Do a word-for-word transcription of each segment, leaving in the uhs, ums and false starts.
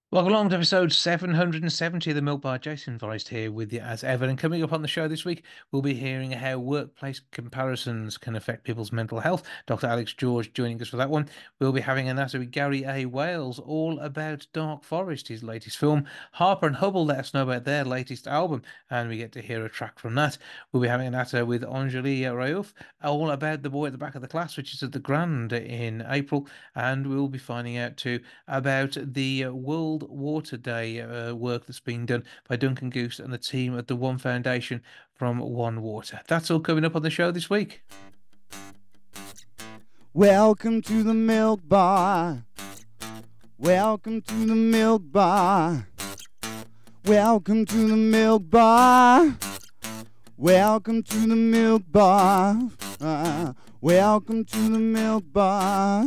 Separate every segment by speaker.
Speaker 1: Welcome along to episode seven hundred seventy of the Milk Bar. Jason Forrest here with you as ever. And coming up on the show this week, we'll be hearing how workplace comparisons can affect people's mental health. Doctor Alex George joining us for that one. We'll be having an answer with Gary A. Wales all about Dark Forest, his latest film. Harper and Hubble let us know about their latest album, and we get to hear a track from that. We'll be having an answer with Anjali Rayouf all about The Boy at the Back of the Class, which is at the Grand in April. And we'll be finding out too about the uh, World Water Day uh, work that's been done by Duncan Goose and the team at the One Foundation from One Water. That's all coming up on the show this week.
Speaker 2: Welcome to the Milk Bar. Welcome to the Milk Bar. Welcome to the Milk Bar. Welcome to the Milk Bar. Uh, welcome to the Milk Bar.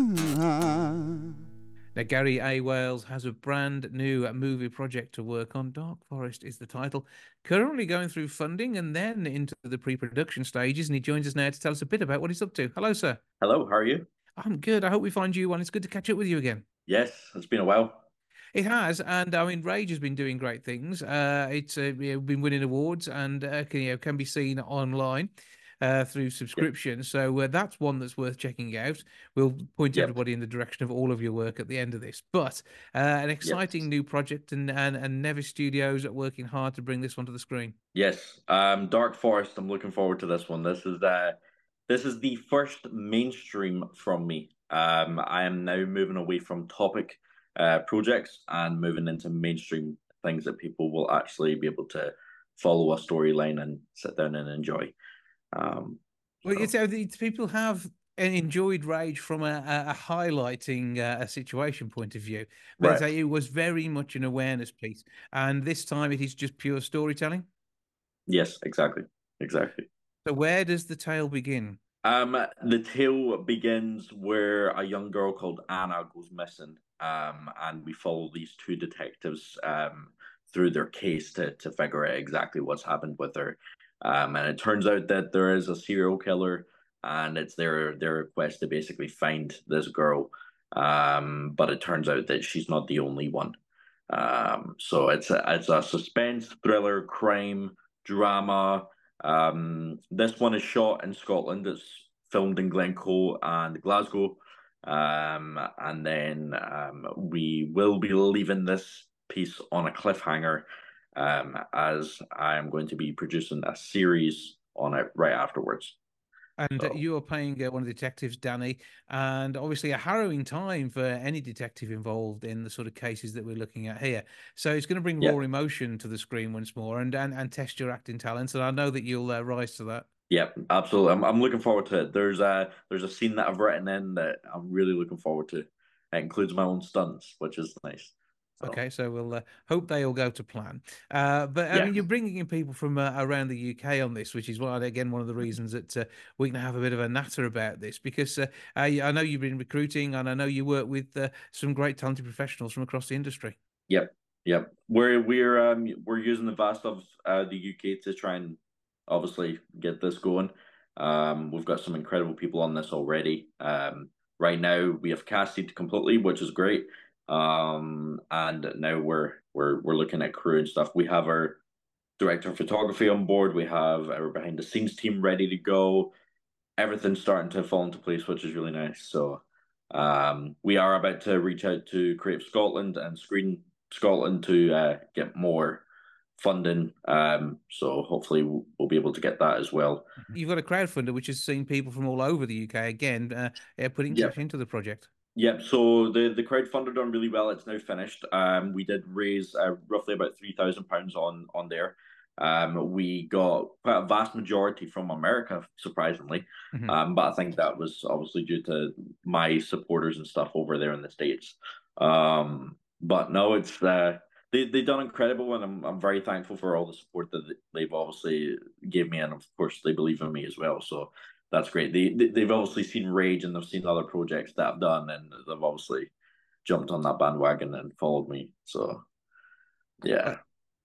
Speaker 1: Now, Gary A. Wales has a brand new movie project to work on. Dark Forest is the title. Currently going through funding and then into the pre-production stages, and he joins us now to tell us a bit about what he's up to. Hello, sir.
Speaker 3: Hello, how are you?
Speaker 1: I'm good. I hope we find you one. It's good to catch up with you again.
Speaker 3: Yes, it's been a while.
Speaker 1: It has, and I mean, Rage has been doing great things. Uh, it's uh, you know, been winning awards and uh, can, you know, can be seen online uh, through subscription. Yep. So uh, that's one that's worth checking out. We'll point yep. everybody in the direction of all of your work at the end of this. But uh, an exciting yep. new project, and, and and Nevis Studios are working hard to bring this one to the screen.
Speaker 3: Yes, um, Dark Forest. I'm looking forward to this one. This is uh, this is the first mainstream from me. Um, I am now moving away from topic uh, projects and moving into mainstream things that people will actually be able to follow a storyline and sit down and enjoy. Um,
Speaker 1: well, so. It's, uh, people have enjoyed Rage from a, a highlighting uh, a situation point of view, but right. it was very much an awareness piece, and this time it is just pure storytelling.
Speaker 3: Yes, exactly, exactly.
Speaker 1: So where does the tale begin?
Speaker 3: Um, the tale begins where a young girl called Anna goes missing, um, and we follow these two detectives um, through their case to to figure out exactly what's happened with her. Um, and it turns out that there is a serial killer, and it's their their quest to basically find this girl. Um, but it turns out that she's not the only one. Um, so it's a, it's a suspense, thriller, crime, drama. Um, this one is shot in Scotland. It's filmed in Glencoe and Glasgow. Um, and then um, we will be leaving this piece on a cliffhanger, um, as I am going to be producing a series on it right afterwards.
Speaker 1: And so. uh, you are playing uh, one of the detectives, Danny, and obviously a harrowing time for any detective involved in the sort of cases that we're looking at here. So it's going to bring yeah. raw emotion to the screen once more, and and, and test your acting talents. And I know that you'll uh, rise to that.
Speaker 3: Yeah, absolutely. I'm I'm looking forward to it. There's a there's a scene that I've written in that I'm really looking forward to. It includes my own stunts, which is nice.
Speaker 1: So. Okay, so we'll uh, hope they all go to plan. Uh, but I yeah. mean, you're bringing in people from uh, around the U K on this, which is why, again, one of the reasons that uh, we can have a bit of a natter about this, because uh, I, I know you've been recruiting, and I know you work with uh, some great talented professionals from across the industry.
Speaker 3: Yep, yep. We're we're um we're using the vast of uh, the U K to try and obviously get this going. Um, we've got some incredible people on this already. Um, right now we have casted completely, which is great. Um, and now we're we're we're looking at crew and stuff. We have our director of photography on board. We have our behind the scenes team ready to go. Everything's starting to fall into place, which is really nice. So um, we are about to reach out to Creative Scotland and Screen Scotland to uh, get more funding. Um, so hopefully we'll, we'll be able to get that as well.
Speaker 1: You've got a crowdfunder which has seen people from all over the U K again uh, putting yep. cash into the project.
Speaker 3: Yep. So the the crowdfunder done really well. It's now finished. Um, we did raise uh, roughly about three thousand pounds on on there. Um, we got quite a vast majority from America, surprisingly. Mm-hmm. Um, but I think that was obviously due to my supporters and stuff over there in the States. Um, but no, it's uh, they they done incredible, and I'm I'm very thankful for all the support that they've obviously gave me, and of course they believe in me as well. So. That's great. They, they they've obviously seen Rage, and they've seen other projects that I've done, and they've obviously jumped on that bandwagon and followed me. So, yeah.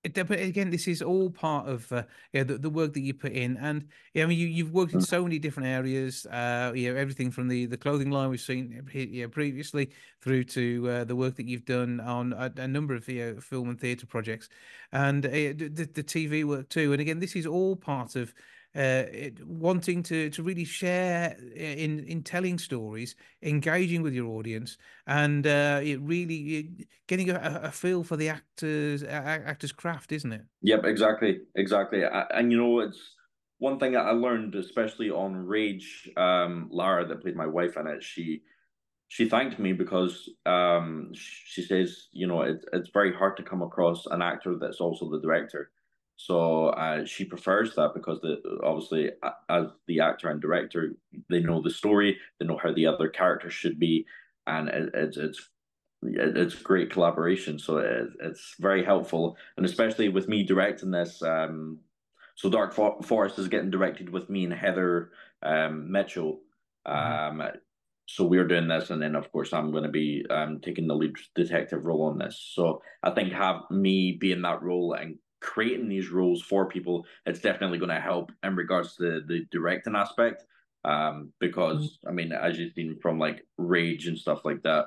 Speaker 1: It, but again, this is all part of uh, yeah the, the work that you put in, and yeah, I mean you you've worked in so many different areas. Uh, you know everything from the the clothing line we've seen yeah, previously through to uh, the work that you've done on a, a number of you know, film and theatre projects, and uh, the the T V work too. And again, this is all part of uh, it, wanting to to really share uh, in in telling stories, engaging with your audience, and uh, it really getting a, a feel for the actors actors craft, isn't it?
Speaker 3: Yep, exactly, exactly. I, and you know, it's one thing that I learned, especially on Rage. Um, Lara, that played my wife in it, she she thanked me because um, she says, you know, it, it's very hard to come across an actor that's also the director. So uh, she prefers that because the obviously as the actor and director, they know the story, they know how the other characters should be, and it, it's it's it's great collaboration. So it, it's very helpful, and especially with me directing this. Um, so Dark Forest is getting directed with me and Heather um, Mitchell.
Speaker 1: Mhm.
Speaker 3: Um, so we're doing this, and then of course I'm going to be um, taking the lead detective role on this. So I think have me be in that role and creating these roles for people, it's definitely going to help in regards to the, the directing aspect. Um, because I mean, as you've seen from like Rage and stuff like that,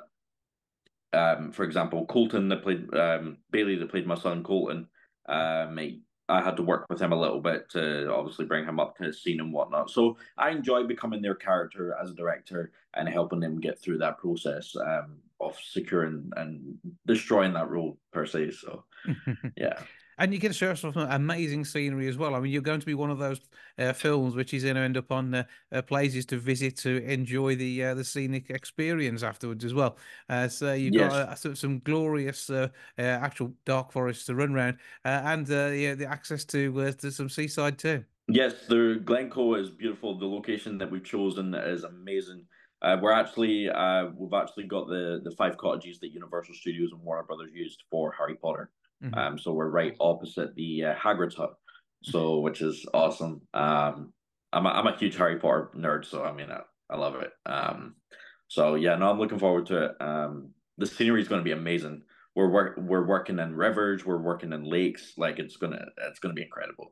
Speaker 3: um, for example, Colton that played um, Bailey that played my son Colton. Um, he, I had to work with him a little bit to obviously bring him up to his scene and whatnot. So I enjoy becoming their character as a director and helping them get through that process um, of securing and destroying that role per se. So yeah.
Speaker 1: And you get to show us some amazing scenery as well. I mean, you're going to be one of those uh, films which is going to end up on uh, uh, places to visit to enjoy the uh, the scenic experience afterwards as well. Uh, so you've got
Speaker 3: Yes.
Speaker 1: uh, some, some glorious uh, uh, actual dark forests to run around, uh, and uh, yeah, the access to uh, to some seaside too.
Speaker 3: Yes, the Glencoe is beautiful. The location that we've chosen is amazing. Uh, we're actually uh, we've actually got the the five cottages that Universal Studios and Warner Brothers used for Harry Potter.
Speaker 1: Mhm.
Speaker 3: Um, so we're right opposite the uh, Hagrid's hut, so which is awesome. Um, I'm a, I'm a huge Harry Potter nerd, so I mean I, I love it. Um, so yeah, no, I'm looking forward to it. Um, the scenery is going to be amazing. We're work we're working in rivers, we're working in lakes. Like it's gonna it's gonna be incredible.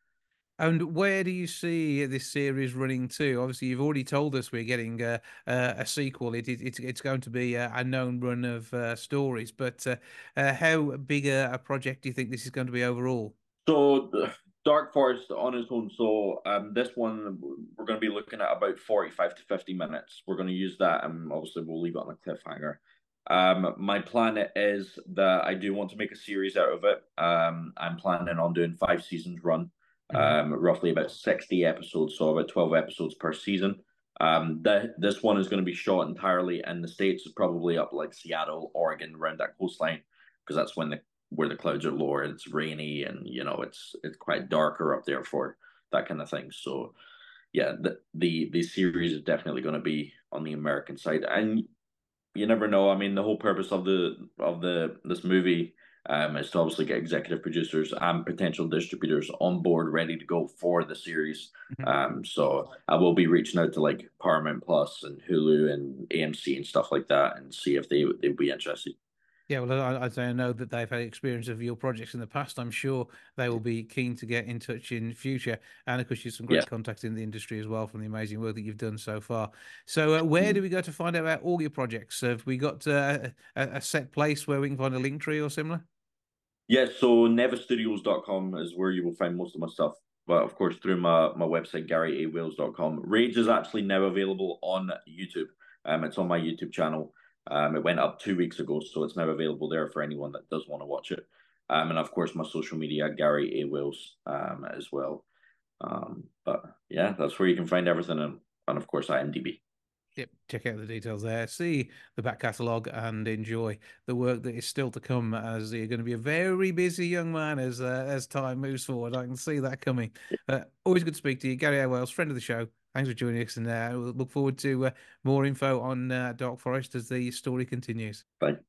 Speaker 1: And where do you see this series running to? Obviously, you've already told us we're getting uh, uh, a sequel. It, it, it's it's going to be a, a known run of uh, stories, but uh, uh, how big a, a project do you think this is going to be overall?
Speaker 3: So Dark Forest on its own. So um, this one we're going to be looking at about forty-five to fifty minutes. We're going to use that, and obviously we'll leave it on a cliffhanger. Um, my plan is that I do want to make a series out of it. Um, I'm planning on doing five seasons run,
Speaker 1: Mhm.
Speaker 3: um, roughly about sixty episodes, so about twelve episodes per season. Um, the, this one is going to be shot entirely in the States, probably up like Seattle, Oregon, around that coastline, because that's when the where the clouds are lower, it's rainy, and you know it's it's quite darker up there for that kind of thing. So yeah, the the, the series is definitely going to be on the American side, and you never know. I mean, the whole purpose of the of the this movie um, is to obviously get executive producers and potential distributors on board, ready to go for the series. Um, so I will be reaching out to like Paramount Plus and Hulu and A M C and stuff like that, and see if they they'd be interested.
Speaker 1: Yeah, well, I, I I know that they've had experience of your projects in the past. I'm sure they will be keen to get in touch in future. And of course, you've some
Speaker 3: Yeah.
Speaker 1: great contacts in the industry as well from the amazing work that you've done so far. So, uh, where do we go to find out about all your projects? Have we got uh, a, a set place where we can find a link tree or similar?
Speaker 3: Yes, so nevis studios dot com is where you will find most of my stuff. But of course, through my, my website, gary a wales dot com. Rage is actually now available on YouTube. Um, it's on my YouTube channel. Um, it went up two weeks ago, so it's now available there for anyone that does want to watch it. Um, and of course, my social media, Gary A. Wales, um, as well. Um, but yeah, that's where you can find everything. And, and of course, IMDb.
Speaker 1: Yep, check out the details there. See the back catalogue and enjoy the work that is still to come. As you're going to be a very busy young man as uh, as time moves forward. I can see that coming. Uh, always good to speak to you, Gary A. Wales, friend of the show. Thanks for joining us, and uh, we'll look forward to uh, more info on uh, Dark Forest as the story continues.
Speaker 3: Bye.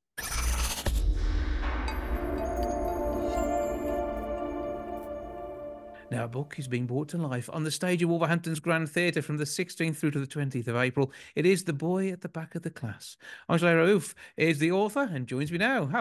Speaker 1: Now, a book is being brought to life on the stage of Wolverhampton's Grand Theatre from the sixteenth through to the twentieth of April. It is The Boy at the Back of the Class. Angela Raouf is the author and joins me now. Hello.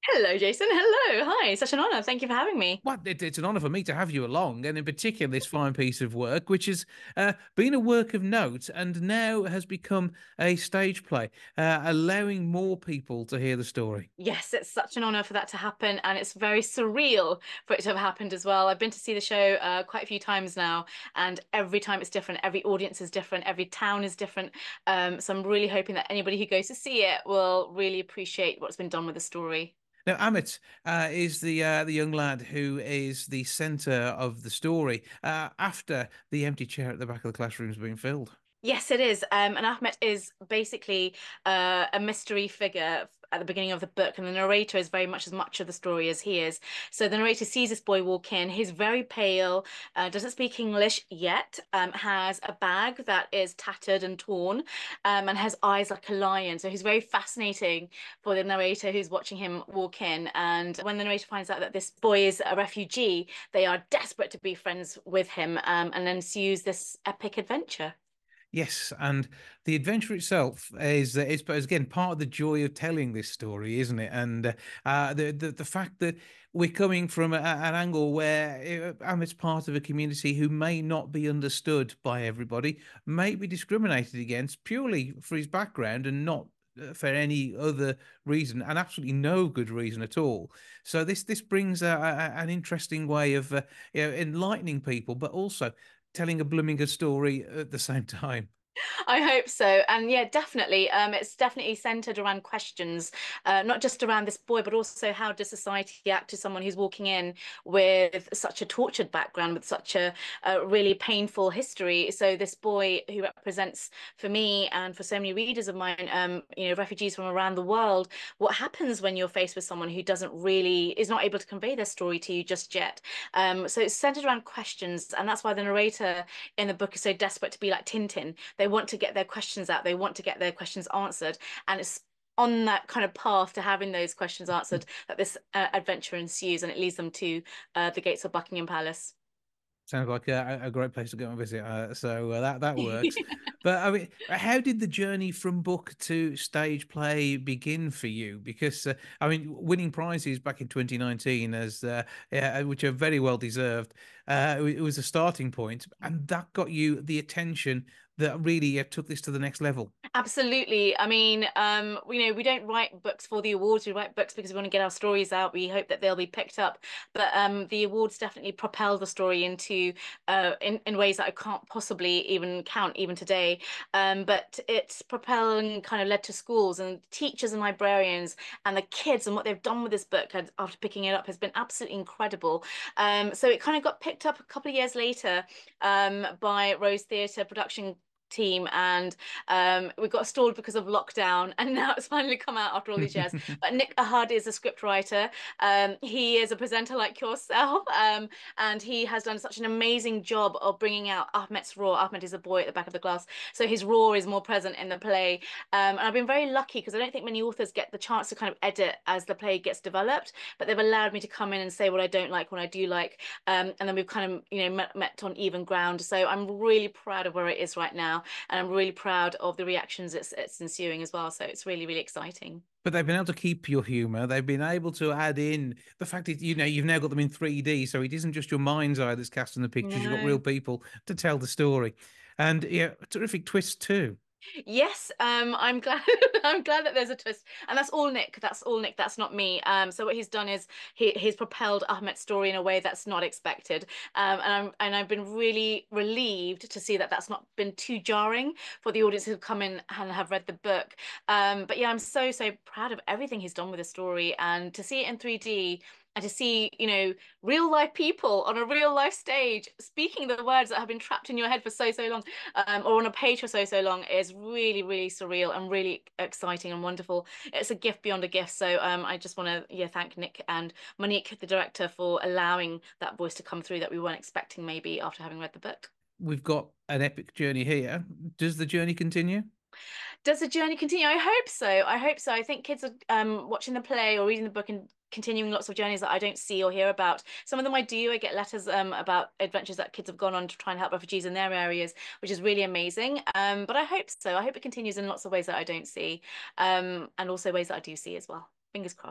Speaker 4: Hello, Jason. Hello. Hi. Such an honor. Thank you for having me.
Speaker 1: Well, it, it's an honour for me to have you along, and in particular this fine piece of work, which has uh, been a work of note and now has become a stage play, uh, allowing more people to hear the story.
Speaker 4: Yes, it's such an honor for that to happen, and it's very surreal for it to have happened as well. I've been to see the show uh, quite a few times now, and every time it's different. Every audience is different. Every town is different. Um, so I'm really hoping that anybody who goes to see it will really appreciate what's been done with the story.
Speaker 1: Now, Amit uh, is the uh, the young lad who is the centre of the story uh, after the empty chair at the back of the classroom has been filled.
Speaker 4: Yes, it is. Um, and Ahmet is basically uh, a mystery figure at the beginning of the book, and the narrator is very much as much of the story as he is. So the narrator sees this boy walk in. He's very pale, uh, doesn't speak English yet, um, has a bag that is tattered and torn, um, and has eyes like a lion. So he's very fascinating for the narrator who's watching him walk in. And when the narrator finds out that this boy is a refugee, they are desperate to be friends with him, um, and ensues this epic adventure.
Speaker 1: Yes, and the adventure itself is uh, is again part of the joy of telling this story, isn't it? And uh, uh, the, the the fact that we're coming from a, an angle where uh, Amit's part of a community who may not be understood by everybody, may be discriminated against purely for his background and not uh, for any other reason, and absolutely no good reason at all. So this this brings a, a, an interesting way of uh, you know, enlightening people, but also telling a blooming good story at the same time.
Speaker 4: I hope so. And yeah, definitely. Um, it's definitely centered around questions, uh, not just around this boy, but also how does society act to someone who's walking in with such a tortured background, with such a, a really painful history. So this boy who represents for me and for so many readers of mine, um, you know, refugees from around the world, what happens when you're faced with someone who doesn't really is not able to convey their story to you just yet. Um, so it's centered around questions, and that's why the narrator in the book is so desperate to be like Tintin. They want to get their questions out. They want to get their questions answered. And it's on that kind of path to having those questions answered that this uh, adventure ensues, and it leads them to uh, the gates of Buckingham Palace.
Speaker 1: Sounds like a, a great place to go and visit. Uh, so uh, that that works. But I mean, how did the journey from book to stage play begin for you? Because uh, I mean, winning prizes back in twenty nineteen, as uh, yeah, which are very well deserved, uh, it was a starting point, and that got you the attention that really uh, took this to the next level.
Speaker 4: Absolutely. I mean, um, you know, we don't write books for the awards. We write books because we want to get our stories out. We hope that they'll be picked up. But um, the awards definitely propel the story into uh, in in ways that I can't possibly even count even today. Um, but it's propelling kind of led to schools and teachers and librarians and the kids, and what they've done with this book and after picking it up has been absolutely incredible. Um, so it kind of got picked up a couple of years later um, by Rose Theatre production team, and um we got stalled because of lockdown, and now it's finally come out after all these years. But Nick Ahad is a script writer. Um he is a presenter like yourself, um and he has done such an amazing job of bringing out Ahmet's raw. Ahmet is a boy at the back of the class, so his raw is more present in the play. Um and I've been very lucky because I don't think many authors get the chance to kind of edit as the play gets developed, but they've allowed me to come in and say what I don't like, what I do like. Um and then we've kind of, you know, met, met on even ground. So I'm really proud of where it is right now, and I'm really proud of the reactions it's it's ensuing as well. So it's really, really exciting.
Speaker 1: But they've been able to keep your humor. They've been able to add in the fact that you know you've now got them in three D, so it isn't just your mind's eye that's casting the pictures. You've got real
Speaker 4: No.
Speaker 1: people to tell the story, and yeah, terrific twist too.
Speaker 4: Yes, um, I'm glad I'm glad that there's a twist. And that's all Nick. That's all Nick. That's not me. Um, so what he's done is he he's propelled Ahmet's story in a way that's not expected. Um, and I'm and I've been really relieved to see that that's not been too jarring for the audience who've come in and have read the book. Um, but yeah, I'm so so proud of everything he's done with the story, and to see it in three D and to see, you know, real life people on a real life stage speaking the words that have been trapped in your head for so, so long, um, or on a page for so, so long is really, really surreal and really exciting and wonderful. It's a gift beyond a gift. So um, I just want to, yeah, thank Nick and Monique, the director, for allowing that voice to come through that we weren't expecting maybe after having read the book.
Speaker 1: We've got an epic journey here. Does the journey continue?
Speaker 4: Does the journey continue? I hope so. I hope so. I think kids are um, watching the play or reading the book and continuing lots of journeys that I don't see or hear about. Some of them I do. I get letters um, about adventures that kids have gone on to try and help refugees in their areas, which is really amazing. Um, but I hope so. I hope it continues in lots of ways that I don't see, um, and also ways that I do see as well. Fingers crossed.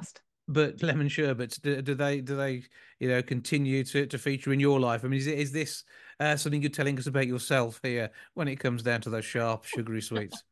Speaker 1: But lemon sherbets, do, do they do they you know continue to, to feature in your life? I mean, is it is this uh, something you're telling us about yourself here when it comes down to those sharp, sugary sweets?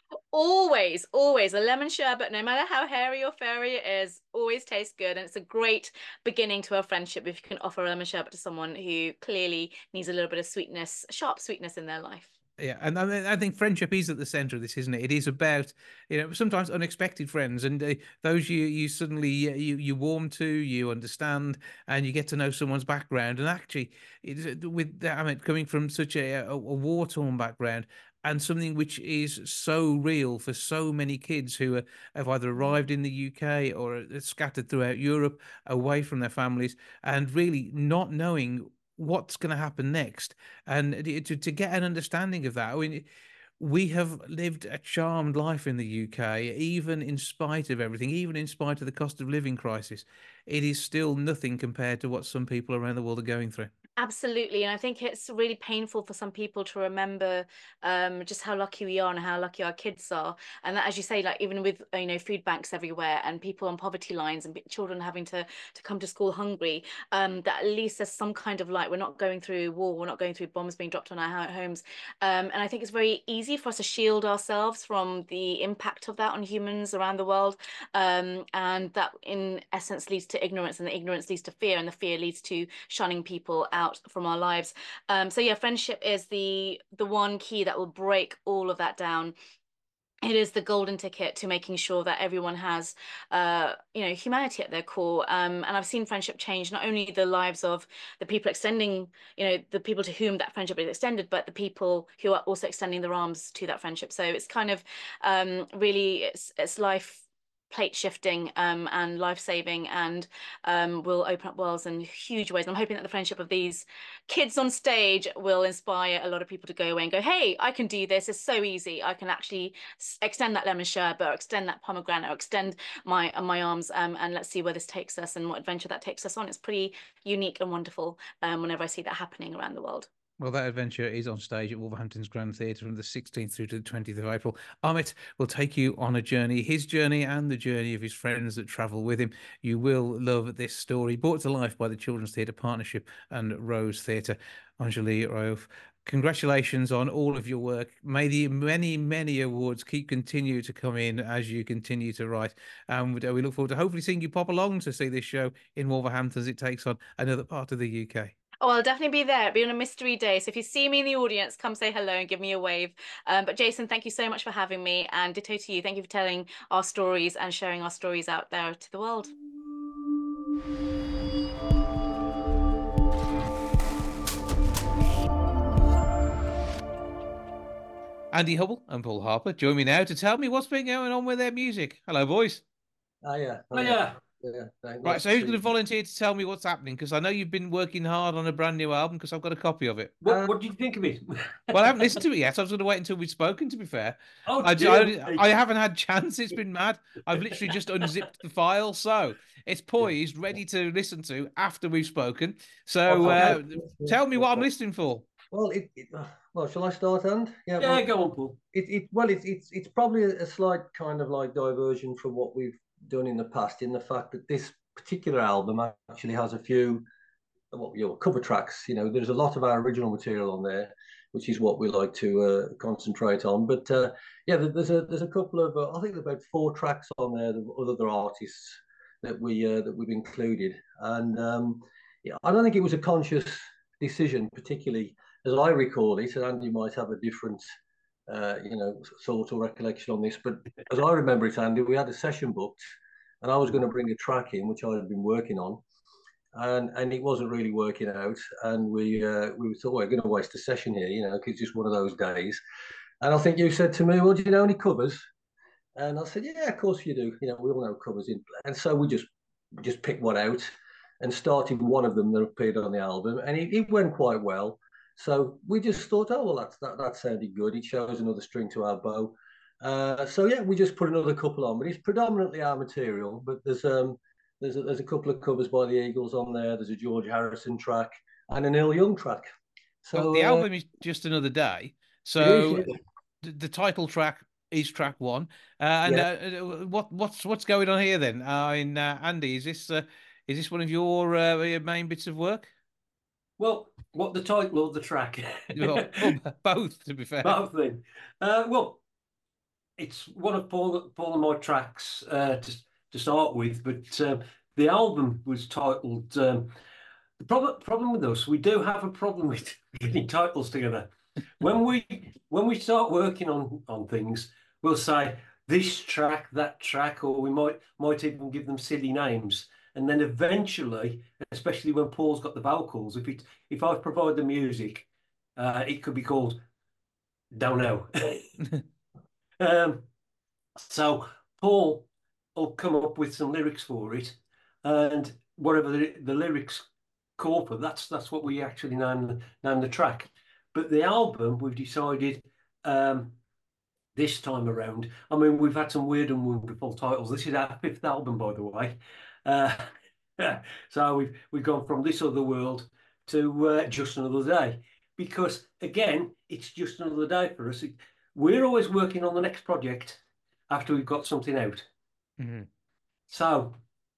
Speaker 4: Always, always a lemon sherbet, no matter how hairy or fairy it is, always tastes good. And it's a great beginning to a friendship if you can offer a lemon sherbet to someone who clearly needs a little bit of sweetness, sharp sweetness in their life.
Speaker 1: Yeah, and I, I think friendship is at the center of this, isn't it? It is about, you know, sometimes unexpected friends, and uh, those you you suddenly uh, you you warm to, you understand, and you get to know someone's background. And actually, it's, with I mean, coming from such a, a, a war-torn background, and something which is so real for so many kids who are, have either arrived in the U K or are scattered throughout Europe, away from their families, and really not knowing what's going to happen next, and to, to get an understanding of that. I mean, we have lived a charmed life in the U K, even in spite of everything, even in spite of the cost of living crisis. It is still nothing compared to what some people around the world are going through.
Speaker 4: Absolutely. And I think it's really painful for some people to remember um, just how lucky we are and how lucky our kids are. And that, as you say, like even with, you know, food banks everywhere and people on poverty lines and children having to, to come to school hungry, um, that at least there's some kind of light. We're not going through war. We're not going through bombs being dropped on our homes. Um, and I think it's very easy for us to shield ourselves from the impact of that on humans around the world. Um, and that in essence leads to ignorance, and the ignorance leads to fear, and the fear leads to shunning people out from our lives. Um, so yeah, friendship is the the one key that will break all of that down. It is the golden ticket to making sure that everyone has, uh, you know, humanity at their core. Um, and I've seen friendship change not only the lives of the people extending, you know, the people to whom that friendship is extended, but the people who are also extending their arms to that friendship. So it's kind of um, really, it's it's life plate shifting um, and life saving, and um, will open up worlds in huge ways. And I'm hoping that the friendship of these kids on stage will inspire a lot of people to go away and go, hey, I can do this. It's so easy. I can actually extend that lemon sherbet or extend that pomegranate or extend my uh, my arms, um, and let's see where this takes us and what adventure that takes us on. It's pretty unique and wonderful um, whenever I see that happening around the world.
Speaker 1: Well, that adventure is on stage at Wolverhampton's Grand Theatre from the sixteenth through to the twentieth of April. Amit will take you on a journey, his journey and the journey of his friends that travel with him. You will love this story, brought to life by the Children's Theatre Partnership and Rose Theatre. Anjali Rauf, congratulations on all of your work. May the many, many awards keep continue to come in as you continue to write. And we look forward to hopefully seeing you pop along to see this show in Wolverhampton as it takes on another part of the U K.
Speaker 4: Oh, I'll definitely be there. It'll be on a mystery day. So if you see me in the audience, come say hello and give me a wave. Um, but Jason, thank you so much for having me, and ditto to you. Thank you for telling our stories and sharing our stories out there to the world.
Speaker 1: Andy Hubble and Paul Harper join me now to tell me what's been going on with their music. Hello, boys.
Speaker 5: Oh, yeah.
Speaker 3: Oh, yeah.
Speaker 5: Yeah,
Speaker 1: right, so who's going to volunteer to tell me what's happening? Because I know you've been working hard on a brand new album, because I've got a copy of it.
Speaker 3: What, uh, what do you think of it?
Speaker 1: Well, I haven't listened to it yet. I was going to wait until we'd spoken, to be fair.
Speaker 3: Oh,
Speaker 1: I, I, I haven't had chance. It's been mad. I've literally just unzipped the file. So it's poised, ready to listen to after we've spoken. So uh, tell me what I'm listening for.
Speaker 5: Well, it, it, well, shall I start, and
Speaker 3: yeah,
Speaker 5: yeah,
Speaker 3: well, go on, Paul.
Speaker 5: It, it, well, it's it's it's probably a slight kind of like diversion from what we've done in the past, in the fact that this particular album actually has a few, what you know, cover tracks. You know, there's a lot of our original material on there, which is what we like to uh, concentrate on. But uh, yeah, there's a there's a couple of uh, I think there's about four tracks on there of other artists that we uh, that we've included, and um, yeah, I don't think it was a conscious decision, particularly as I recall it. And Andy might have a different, uh, you know, sort of recollection on this, but as I remember it, Andy, we had a session booked, and I was going to bring a track in which I had been working on, and and it wasn't really working out, and we uh, we thought, well, we're going to waste a session here, you know, because it's just one of those days. And I think you said to me, well, do you know any covers? And I said, yeah, of course you do. You know, we all know covers in, and so we just just picked one out and started one of them that appeared on the album, and it, it went quite well. So we just thought, oh well, that's, that that sounded good. It shows another string to our bow. Uh, so yeah, we just put another couple on, but it's predominantly our material. But there's um there's a, there's a couple of covers by the Eagles on there. There's a George Harrison track and a Neil Young track.
Speaker 1: So well, the uh, album is Just Another Day. So is, yeah. the, the title track is track one. Uh, and
Speaker 5: Yeah.
Speaker 1: uh, what what's what's going on here then? Uh, in uh, Andy, is this uh, is this one of your uh, your main bits of work?
Speaker 6: Well, what the title of the track?
Speaker 1: Well, well, both, to be fair.
Speaker 6: Both thing. Uh, well, it's one of Paul Paul and my tracks uh, to to start with, but um, the album was titled. Um, the problem problem with us, we do have a problem with getting titles together. When we when we start working on on things, we'll say this track, that track, or we might might even give them silly names. And then eventually, especially when Paul's got the vocals, if it if I provide the music, uh, it could be called Don't Know. um, so Paul will come up with some lyrics for it, and whatever the, the lyrics call for, that's that's what we actually name name the track. But the album, we've decided um, this time around. I mean, we've had some weird and wonderful titles. This is our fifth album, by the way. Uh, so we've we've gone from This Other World to uh, Just Another Day, because again, it's just another day for us. We're always working on the next project after we've got something out.
Speaker 1: Mm-hmm.
Speaker 6: So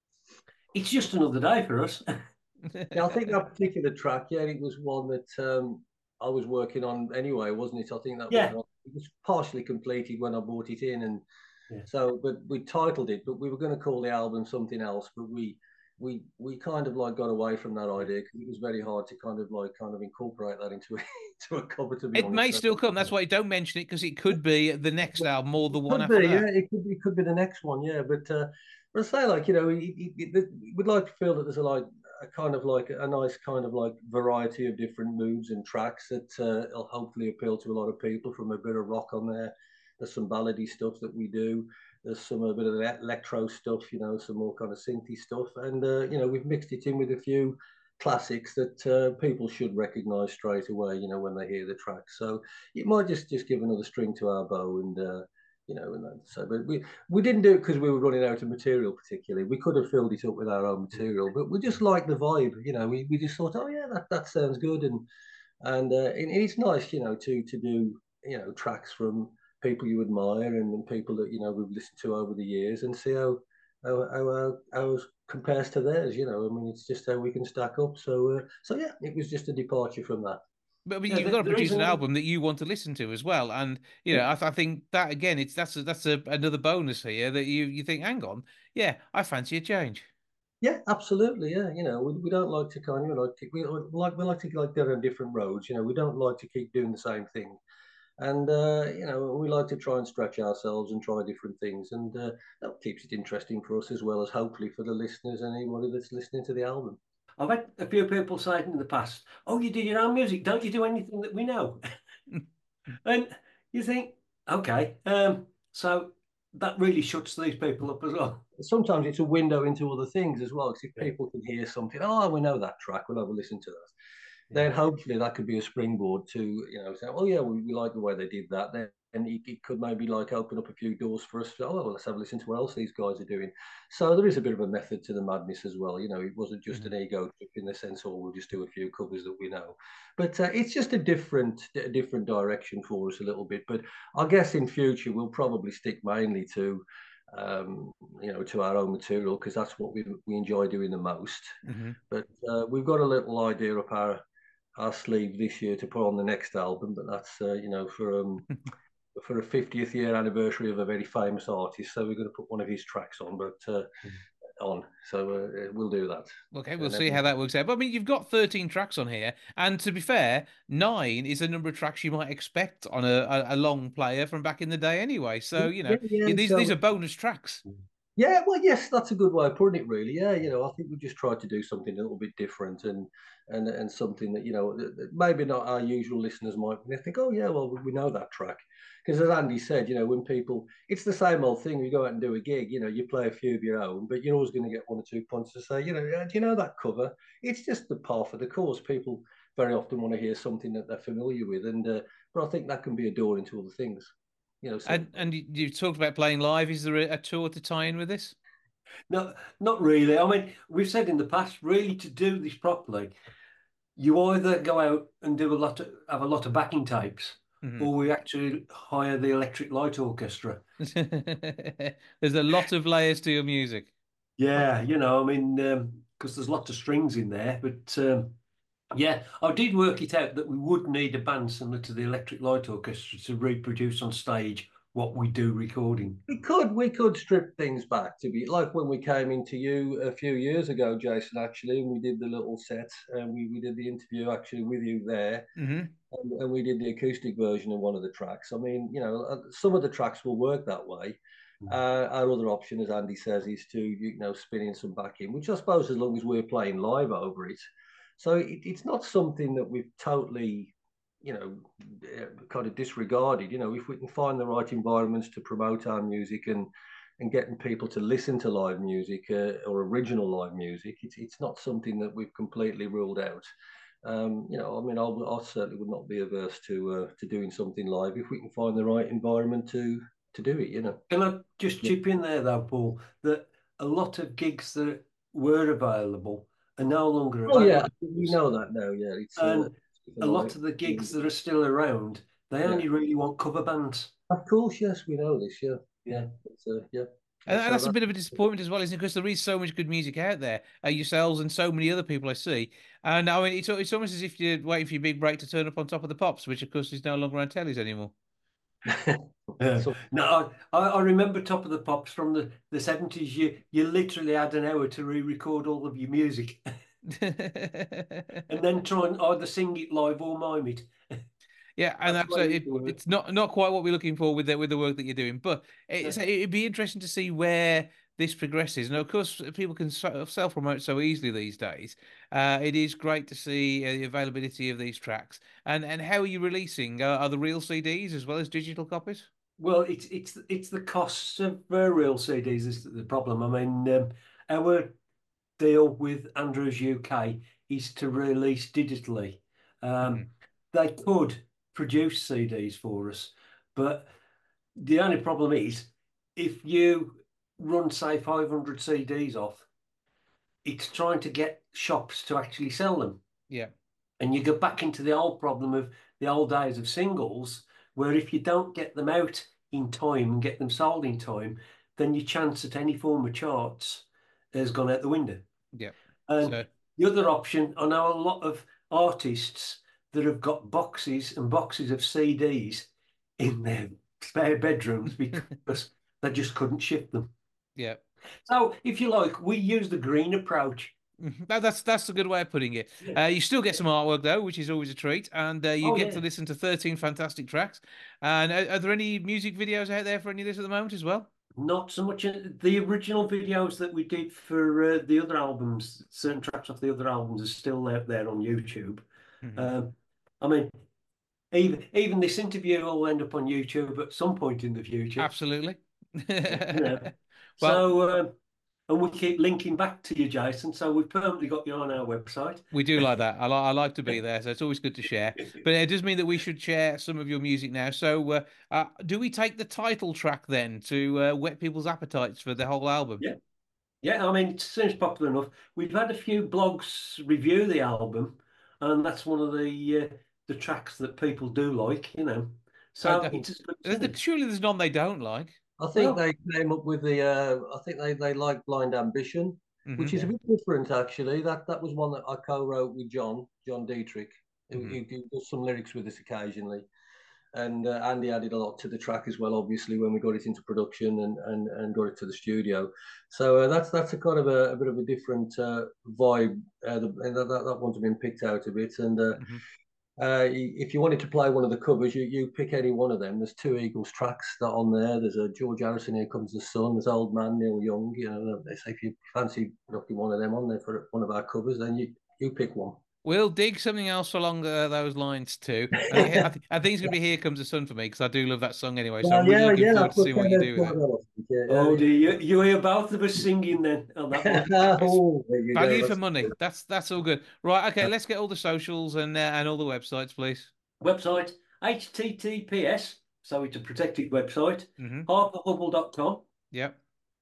Speaker 6: it's just another day for us.
Speaker 5: Yeah, I think that particular track, yeah, it was one that um, I was working on anyway, wasn't it? I think that
Speaker 6: yeah.
Speaker 5: was it was partially completed when I bought it in, and
Speaker 6: yeah.
Speaker 5: so but we titled it, but we were going to call the album something else, but we we we kind of like got away from that idea because it was very hard to kind of like kind of incorporate that into into a cover. To be
Speaker 1: It
Speaker 5: honest,
Speaker 1: may
Speaker 5: so,
Speaker 1: still come. That's why you don't mention it, because it could be the next album or the
Speaker 5: it
Speaker 1: one
Speaker 5: could
Speaker 1: after
Speaker 5: be,
Speaker 1: that.
Speaker 5: yeah, it could be, it could be the next one, yeah. But uh, but I say, like, you know, it, it, it, we'd like to feel that there's a like a kind of like a nice kind of like variety of different moods and tracks that uh, will hopefully appeal to a lot of people. From a bit of rock on there, there's some ballady stuff that we do. There's some a bit of electro stuff, you know, some more kind of synthy stuff, and uh, you know, we've mixed it in with a few classics that uh, people should recognise straight away, you know, when they hear the track. So it might just just give another string to our bow, and uh, you know, and that. So, but we we didn't do it because we were running out of material particularly. We could have filled it up with our own material, but we just liked the vibe. You know, we, we just thought, oh yeah, that, that sounds good, and and, uh, and it's nice, you know, to to do you know tracks from people you admire and, and people that you know we've listened to over the years, and see how how how ours compares to theirs. You know, I mean, it's just how we can stack up. So uh, so yeah, it was just a departure from that.
Speaker 1: But I mean,
Speaker 6: Yeah,
Speaker 1: you've
Speaker 6: the,
Speaker 1: got to
Speaker 6: the
Speaker 1: produce an
Speaker 6: reason,
Speaker 1: album that you want to listen to as well, and you know, I, th I think that again, it's that's a, that's a, another bonus here that you you think, hang on, yeah, I fancy a change.
Speaker 5: Yeah, absolutely. Yeah, you know, we, we don't like to kind of like to, we like we like to like go down different roads. You know, we don't like to keep doing the same thing, and uh, you know, we like to try and stretch ourselves and try different things, and uh, that keeps it interesting for us as well as hopefully for the listeners and anybody that's listening to the album.
Speaker 6: I've had a few people saying in the past, "Oh, you do your own music? Don't you do anything that we know?" And you think, okay, um, so that really shuts these people up as well.
Speaker 5: Sometimes it's a window into other things as well. Because if
Speaker 6: Yeah.
Speaker 5: people can hear something, oh, we know that track, we'll have a listen to that.
Speaker 6: Yeah.
Speaker 5: Then hopefully that could be a springboard to you know say, oh yeah, we, we like the way they did that. Then and it, it could maybe like open up a few doors for us. To, oh, well, let's have a listen to what else these guys are doing. So there is a bit of a method to the madness as well. You know, it wasn't just mm-hmm. an ego trip in the sense, oh, we'll just do a few covers that we know. But uh, it's just a different, a different direction for us a little bit. But I guess in future we'll probably stick mainly to. Um, you know, to our own material because that's what we we enjoy doing the most. Mm-hmm. But uh, we've got a little idea up our our sleeve this year to put on the next album, but that's uh, you know for um for a fiftieth year anniversary of a very famous artist, so we're going to put one of his tracks on, but uh, mm. on. So uh, we'll do that.
Speaker 1: Okay, we'll see how that works out. But I mean, you've got thirteen tracks on here, and to be fair, nine is the number of tracks you might expect on a, a, a long player from back in the day, anyway. So you know, yeah, yeah, these so, these are bonus tracks.
Speaker 5: Yeah, well, yes, that's a good way of putting it, really. Yeah, you know, I think we just tried to do something a little bit different and and and something that you know maybe not our usual listeners might think, oh yeah, well we know that track. Because as Andy said, you know, when people, it's the same old thing. You go out and do a gig, you know, you play a few of your own, but you're always going to get one or two points to say, you know, do you know that cover? It's just the par for the course. People very often want to hear something that they're familiar with, and uh, but I think that can be a door into other things. You know, so.
Speaker 1: and and you talked about playing live. Is there a, a tour to tie in with this?
Speaker 6: No, not really. I mean, we've said in the past, really, to do this properly, you either go out and do a lot of have a lot of backing tapes,
Speaker 1: Mhm.
Speaker 6: or we actually hire the Electric Light Orchestra.
Speaker 1: There's a lot of layers to your music.
Speaker 6: Yeah, you know, I mean, because there's lots of strings in there, but um, yeah, I did work it out that we would need a band similar to the Electric Light Orchestra to reproduce on stage what we do recording.
Speaker 5: We could we could strip things back to be like when we came into you a few years ago, Jason. Actually, and we did the little set, and we, we did the interview actually with you there,
Speaker 1: Hmm.
Speaker 5: and, and we did the acoustic version of one of the tracks. I mean, you know, uh, some of the tracks will work that way. Uh, our other option, as Andy says, is to you know spin in some backing, which I suppose as long as we're playing live over it. So it, it's not something that we've totally you know, kind of disregarded. You know, if we can find the right environments to promote our music and and getting people to listen to live music uh, or original live music, it's it's not something that we've completely ruled out. Um, you know, I mean, I, I certainly would not be averse to uh, to doing something live if we can find the right environment to to do it. You know.
Speaker 6: Can I just
Speaker 5: Yeah.
Speaker 6: chip in there, though, Paul, that a lot of gigs that were available are no longer
Speaker 5: Oh yeah,
Speaker 6: available.
Speaker 5: we know that now. Yeah, it's uh,
Speaker 6: And
Speaker 5: it's
Speaker 6: a
Speaker 5: annoying.
Speaker 6: lot of the gigs that are still around, they
Speaker 5: Yeah,
Speaker 6: only really want cover bands.
Speaker 5: of course, yes, we know this. Yeah,
Speaker 6: Yeah.
Speaker 5: yeah, it's, uh, yeah.
Speaker 1: And and
Speaker 5: So
Speaker 1: that's a
Speaker 5: that
Speaker 1: bit of a disappointment as well, isn't it? Because there is so much good music out there, uh, yourselves and so many other people I see. And I mean, it's it's almost as if you're waiting for your big break to turn up on Top of the Pops, which of course is no longer on tellies anymore.
Speaker 6: Yeah.
Speaker 5: so
Speaker 6: No, I, I remember Top of the Pops from the, the seventies. You you literally had an hour to re-record all of your music and then try and either sing it live or mime it.
Speaker 1: Yeah, and
Speaker 6: That's
Speaker 1: that's
Speaker 6: the
Speaker 1: uh,
Speaker 6: way it used
Speaker 1: it.
Speaker 6: to work.
Speaker 1: It's not not quite what we're looking for with the with the work that you're doing, but
Speaker 6: Yeah.
Speaker 1: it's it'd be interesting to see where this progresses. And of course, people can self promote so easily these days. Uh, it is great to see uh, the availability of these tracks. And and how are you releasing? Uh, are the real C Ds as well as digital copies?
Speaker 6: Well, it's it's it's the costs of uh, real C Ds is the problem. I mean, um, our deal with Andrews U K is to release digitally.
Speaker 1: Hmm.
Speaker 6: Um, they could produce C Ds for us, but the only problem is if you run, say, five hundred C Ds off, it's trying to get shops to actually sell them.
Speaker 1: Yeah,
Speaker 6: And you go back into the old problem of the old days of singles, where if you don't get them out in time and get them sold in time, then your chance at any form of charts has gone out the window.
Speaker 1: yeah.
Speaker 6: And
Speaker 1: So
Speaker 6: the other option, I know a lot of artists that have got boxes and boxes of C Ds in their spare bedrooms because they just couldn't ship them.
Speaker 1: yeah.
Speaker 6: So, if you like, we use the green approach.
Speaker 1: Mhm. That, that's that's a good way of putting it.
Speaker 6: Yeah.
Speaker 1: Uh, you still get some artwork though, which is always a treat, and uh, you
Speaker 6: Oh,
Speaker 1: get
Speaker 6: yeah.
Speaker 1: to listen to thirteen fantastic tracks. And are, are there any music videos out there for any of this at the moment as well?
Speaker 6: Not so much in the original videos that we did for uh, the other albums, certain tracks off the other albums are still out there on YouTube.
Speaker 1: Hmm.
Speaker 6: Um, I mean, even even this interview will end up on YouTube at some point in the future.
Speaker 1: Absolutely.
Speaker 6: You know.
Speaker 1: Well,
Speaker 6: So, um, and we keep linking back to you, Jason. So we've permanently got you on our website.
Speaker 1: we do like that. I like I like to be there, so it's always good to share. But it does mean that we should share some of your music now. So, uh, uh, do we take the title track then to uh, whet people's appetites for the whole album?
Speaker 6: Yeah. Yeah, I mean, it seems popular enough. We've had a few blogs review the album, and that's one of the uh, the tracks that people do like, you know.
Speaker 1: Uh,
Speaker 6: So it's as good as
Speaker 1: uh,
Speaker 6: any.
Speaker 1: surely there's none they don't like.
Speaker 5: I think
Speaker 6: No.
Speaker 5: they came up with the. Uh, I think they, they like Blind Ambition, which
Speaker 1: Hmm.
Speaker 5: is a
Speaker 6: Yeah.
Speaker 5: bit different actually. That that was one that I co-wrote with John John Dietrich, who,
Speaker 1: Hmm.
Speaker 5: who, who does some lyrics with us occasionally, and uh, Andy added a lot to the track as well. Obviously, when we got it into production and and, and got it to the studio, so uh, that's that's a kind of a, a bit of a different uh, vibe. Uh, the, and that, that that one's been picked out a bit, and. Uh,
Speaker 1: Hmm.
Speaker 5: Uh, if you wanted to play one of the covers, you, you pick any one of them. There's two Eagles tracks that on there. There's a George Harrison, Here Comes the Sun. There's Old Man, Neil Young. You know, they say if you fancy knocking one of them on there for one of our covers, then you you pick one.
Speaker 1: We'll dig something else along uh, those lines too. I think I, th I think it's going to be "Here Comes the Sun" for me because I do love that song anyway. So
Speaker 5: Well,
Speaker 1: I'm really
Speaker 5: yeah,
Speaker 1: looking
Speaker 5: yeah,
Speaker 1: forward
Speaker 5: I
Speaker 1: to
Speaker 5: put
Speaker 1: seeing what you
Speaker 5: that
Speaker 1: do with
Speaker 5: quite
Speaker 1: it.
Speaker 5: well. Yeah,
Speaker 6: Oh,
Speaker 5: yeah,
Speaker 6: dear, you, you hear both of us singing then on that one.
Speaker 5: yeah.
Speaker 1: It's
Speaker 5: Oh, there you go.
Speaker 1: value for
Speaker 5: That's
Speaker 1: money. That's that's all good. Right. Okay. Let's get all the socials and uh, and all the websites, please.
Speaker 6: Website H T T P S, so it's a protected website,
Speaker 1: Hmm.
Speaker 6: harper hubble dot com.
Speaker 1: Yep.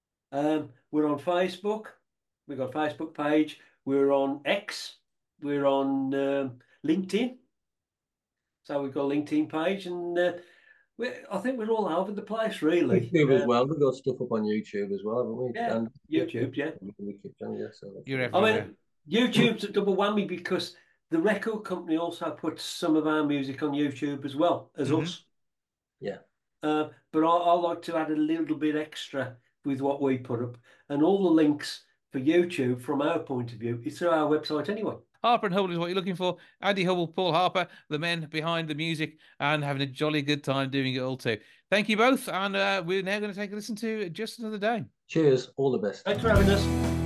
Speaker 6: Um, we're on Facebook. We've got a Facebook page. We're on X. We're on um, LinkedIn. So we've got a LinkedIn page, and uh, we, I think we're all over the place, really.
Speaker 5: YouTube as
Speaker 6: Uh,
Speaker 5: well. We've got stuff up on YouTube as well, haven't we?
Speaker 6: Yeah,
Speaker 5: and
Speaker 6: YouTube, yeah.
Speaker 5: YouTube channel, yeah. So that's
Speaker 1: You're
Speaker 5: right.
Speaker 6: I
Speaker 1: everywhere.
Speaker 6: mean, YouTube's a double whammy because the record company also puts some of our music on YouTube as well as
Speaker 1: Mhm.
Speaker 6: us.
Speaker 5: Yeah.
Speaker 6: Uh, but I, I like to add a little bit extra with what we put up, and all the links for YouTube from our point of view is through our website anyway.
Speaker 1: Harper and Hubble is what you're looking for. Andy Hubble, Paul Harper, the men behind the music, and having a jolly good time doing it all too. Thank you both, and uh, we're now going to take a listen to Just Another Day.
Speaker 5: Cheers. All the best.
Speaker 6: Thanks for having us.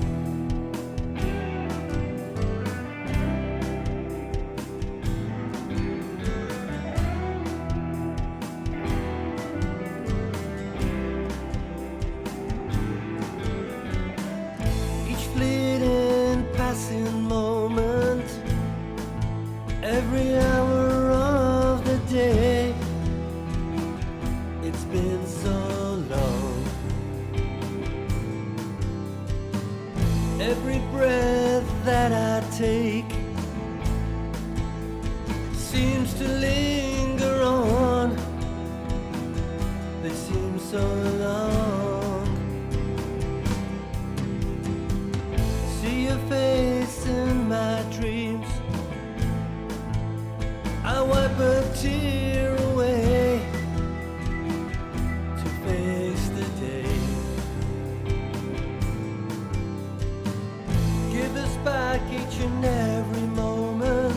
Speaker 7: Each fleeting passing moment, every hour of the day, it's been so long. Every breath that I take seems to linger on. They seem so long. See your face in my dreams. I wipe a tear away to face the day. Give us back each and every moment.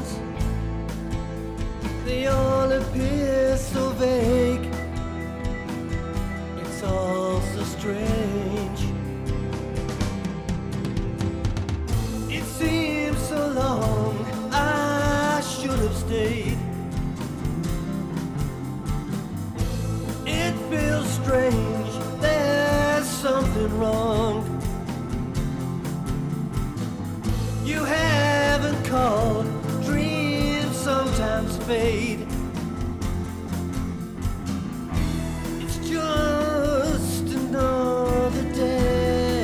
Speaker 7: They all appear so vague. It's all so strange. It seems so long, I should have stayed. It feels strange, there's something wrong. You haven't called, dreams sometimes fade. It's just another day.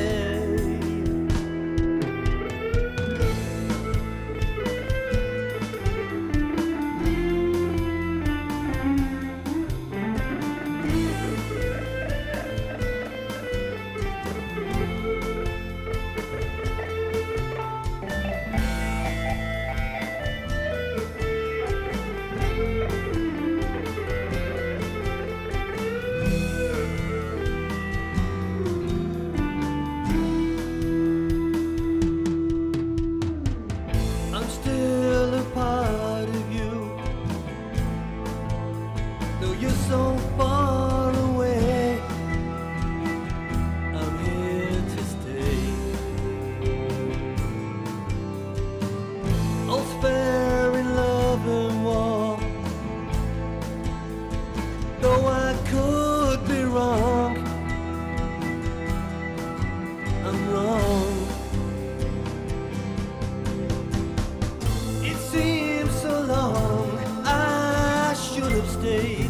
Speaker 7: I'm still a part of you, though you're so far away. I'm here to stay. All's fair in love and war, though I could be wrong. I'm wrong. It seems so long, I should have stayed.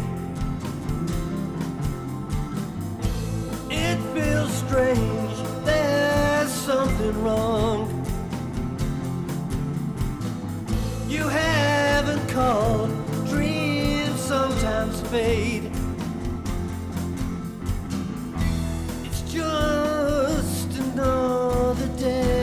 Speaker 7: It feels strange, there's something wrong. You haven't called, dreams sometimes fade. It's just another day.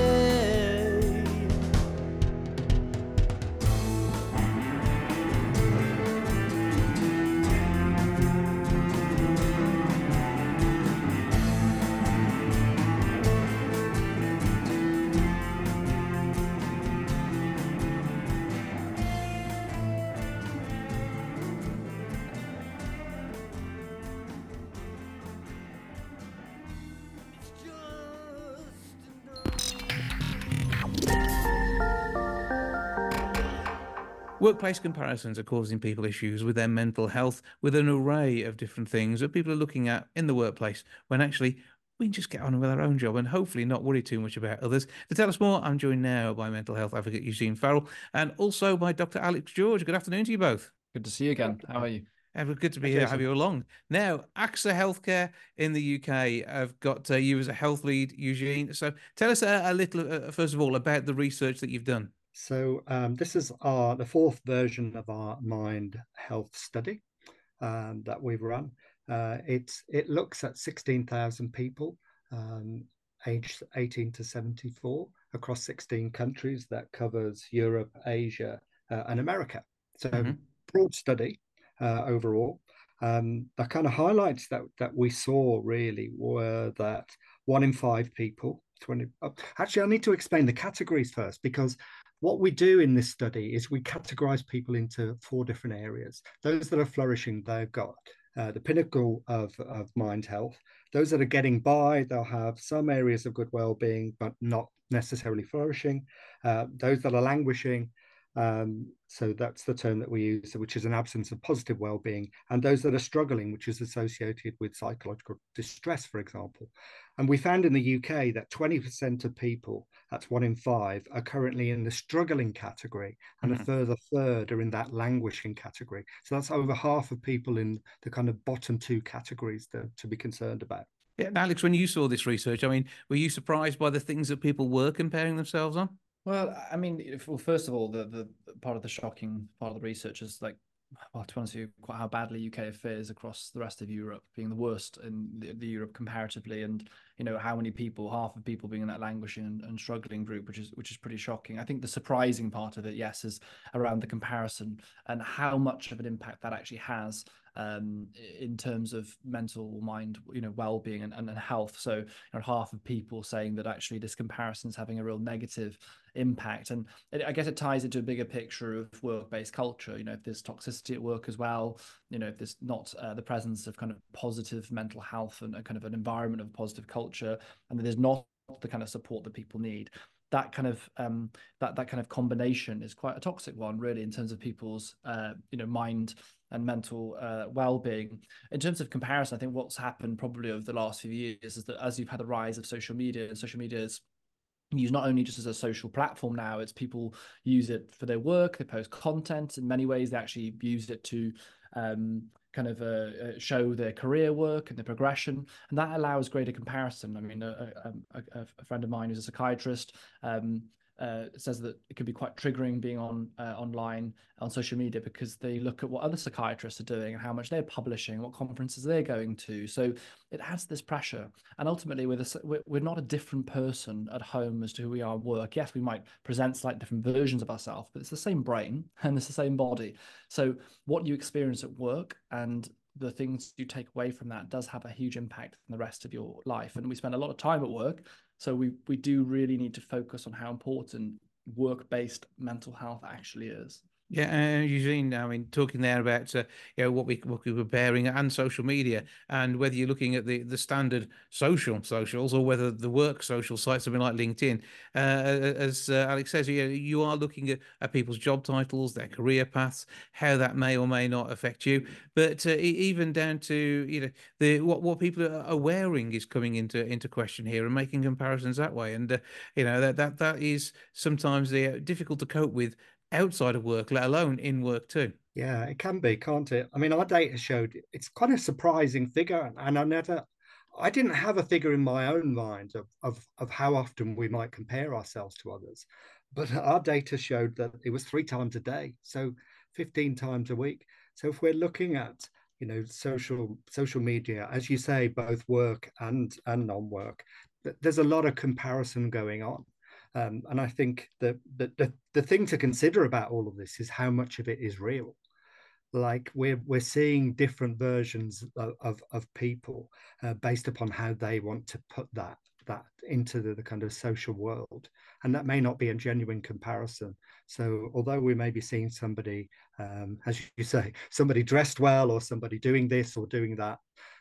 Speaker 1: Workplace comparisons are causing people issues with their mental health with an array of different things that people are looking at in the workplace when actually we can just get on with our own job and hopefully not worry too much about others. To tell us more, I'm joined now by mental health advocate Eugene Farrell and also by Doctor Alex George. Good afternoon to you both.
Speaker 8: Good to see you again. How are you?
Speaker 1: Uh, Good to be
Speaker 8: Hi,
Speaker 1: here,
Speaker 8: Jason.
Speaker 1: have you along. Now, AXA Healthcare in the U K have got uh, you as a health lead, Eugene. So tell us a, a little, uh, first of all, about the research that you've done.
Speaker 8: So um, this is our the fourth version of our mind health study um, that we've run. Uh, it's it looks at sixteen thousand people um, aged eighteen to seventy-four across sixteen countries. That covers Europe, Asia, uh, and America. So
Speaker 1: Mm-hmm.
Speaker 8: broad study uh, overall. Um, the kind of highlights that that we saw really were that one in five people. twenty, oh, actually, I need to explain the categories first, because what we do in this study is we categorize people into four different areas. Those that are flourishing, they've got uh, the pinnacle of, of mind health. Those that are getting by, they'll have some areas of good well-being, but not necessarily flourishing. Uh, those that are languishing, um, so that's the term that we use, which is an absence of positive well-being, and those that are struggling, which is associated with psychological distress, for example. And we found in the U K that twenty percent of people, that's one in five, are currently in the struggling category, and
Speaker 1: Mm-hmm.
Speaker 8: a further third are in that languishing category. So that's over half of people in the kind of bottom two categories to, to be concerned about.
Speaker 1: Yeah, and Alex, when you saw this research, I mean, were you surprised by the things that people were comparing themselves on?
Speaker 9: Well, I mean, if, well, first of all, the, the part of the shocking part of the research is like, well, to be honest with you, quite how badly U K fares across the rest of Europe, being the worst in the, the Europe comparatively, and you know how many people, half of people being in that languishing and, and struggling group, which is which is pretty shocking. I think the surprising part of it, yes, is around the comparison and how much of an impact that actually has um in terms of mental mind, you know, well-being and, and, and health. So you know, half of people saying that actually this comparison is having a real negative impact. And it, I guess it ties into a bigger picture of work-based culture. You know, if there's toxicity at work as well, you know, if there's not uh, the presence of kind of positive mental health and a kind of an environment of positive culture, and there's not the kind of support that people need, that kind of um that that kind of combination is quite a toxic one, really, in terms of people's uh you know mind and mental uh, well-being. In terms of comparison, I think what's happened probably over the last few years is that as you've had the rise of social media, and social media is used not only just as a social platform now, it's people use it for their work, they post content. In many ways, they actually use it to um, kind of uh, show their career work and their progression, and that allows greater comparison. I mean, a, a, a friend of mine who's a psychiatrist um, uh, says that it can be quite triggering being on uh, online on social media, because they look at what other psychiatrists are doing and how much they're publishing, what conferences they're going to. So it adds this pressure, and ultimately we're, the, we're, we're not a different person at home as to who we are at work. Yes, we might present slightly different versions of ourselves, but it's the same brain and it's the same body. So what you experience at work and the things you take away from that does have a huge impact on the rest of your life. And we spend a lot of time at work, so we we do really need to focus on how important work-based mental health actually is.
Speaker 1: Yeah, and Eugene, I mean, talking there about uh, you know what we what we were bearing and social media, and whether you're looking at the the standard social socials or whether the work social sites, something like LinkedIn, uh, as uh, Alex says, you you are looking at, at people's job titles, their career paths, how that may or may not affect you, but uh, even down to you know the what what people are wearing is coming into into question here, and making comparisons that way, and uh, you know that that that is sometimes uh, difficult to cope with outside of work, let alone in work too.
Speaker 8: Yeah, it can be, can't it? I mean, our data showed it's quite a surprising figure, and I never, I didn't have a figure in my own mind of of of how often we might compare ourselves to others, but our data showed that it was three times a day, so fifteen times a week. So if we're looking at, you know, social social media, as you say, both work and and non-work, there's a lot of comparison going on. Um, and I think that the, the the thing to consider about all of this is how much of it is real. Like we're we're seeing different versions of of, of people uh, based upon how they want to put that that into the, the kind of social world, and that may not be a genuine comparison. So although we may be seeing somebody, um, as you say, somebody dressed well, or somebody doing this or doing that,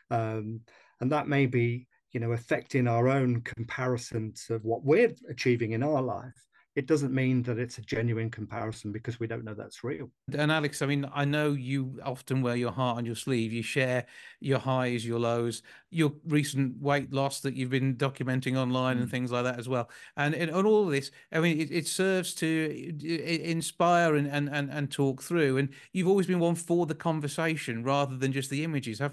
Speaker 8: um, and that may be, you know, affecting our own comparisons of what we're achieving in our life, it doesn't mean that it's a genuine comparison, because we don't know that's real.
Speaker 1: And Alex, I mean, I know you often wear your heart on your sleeve. You share your highs, your lows, your recent weight loss that you've been documenting online mm. and things like that as well. And and all of this, I mean, it, it serves to inspire and, and, and, and talk through. And you've always been one for the conversation rather than just the images, haven't you?